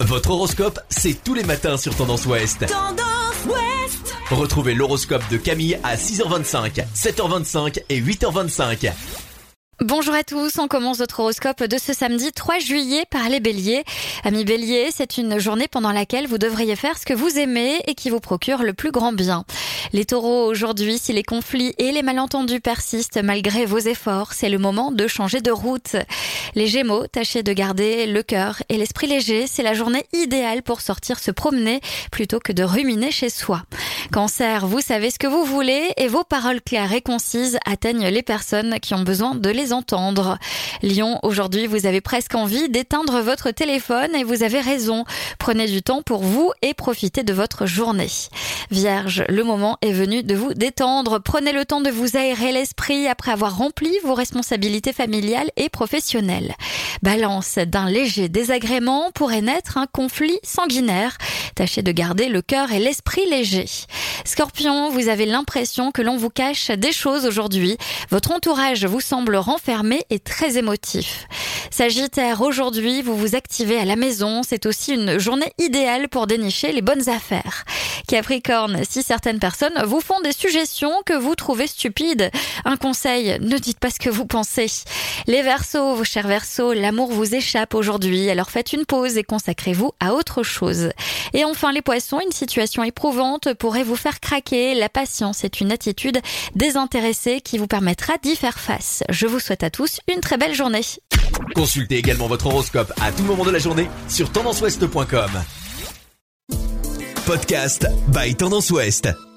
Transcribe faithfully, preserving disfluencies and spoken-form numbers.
Votre horoscope, c'est tous les matins sur Tendance Ouest. Tendance Ouest. Retrouvez l'horoscope de Camille à six heures vingt-cinq, sept heures vingt-cinq et huit heures vingt-cinq. Bonjour à tous, on commence notre horoscope de ce samedi trois juillet par les béliers. Amis béliers, c'est une journée pendant laquelle vous devriez faire ce que vous aimez et qui vous procure le plus grand bien. Les taureaux, aujourd'hui, si les conflits et les malentendus persistent malgré vos efforts, c'est le moment de changer de route. Les gémeaux, tâchez de garder le cœur et l'esprit léger, c'est la journée idéale pour sortir se promener plutôt que de ruminer chez soi. Cancer, vous savez ce que vous voulez et vos paroles claires et concises atteignent les personnes qui ont besoin de les entendre. Lion, aujourd'hui, vous avez presque envie d'éteindre votre téléphone et vous avez raison. Prenez du temps pour vous et profitez de votre journée. Vierge, le moment est venu de vous détendre. Prenez le temps de vous aérer l'esprit après avoir rempli vos responsabilités familiales et professionnelles. Balance, d'un léger désagrément pourrait naître un conflit sanguinaire. Tâchez de garder le cœur et l'esprit léger. Scorpion, vous avez l'impression que l'on vous cache des choses aujourd'hui. Votre entourage vous semble renfermé et très émotif. Sagittaire, aujourd'hui, vous vous activez à la maison. C'est aussi une journée idéale pour dénicher les bonnes affaires. Capricorne, si certaines personnes vous font des suggestions que vous trouvez stupides, un conseil, ne dites pas ce que vous pensez. Les Verseaux, vos chers Verseaux, l'amour vous échappe aujourd'hui, alors faites une pause et consacrez-vous à autre chose. Et enfin les Poissons, une situation éprouvante pourrait vous faire craquer. La patience est une attitude désintéressée qui vous permettra d'y faire face. Je vous souhaite à tous une très belle journée. Consultez également votre horoscope à tout moment de la journée sur tendance ouest point com. Podcast by Tendance Ouest.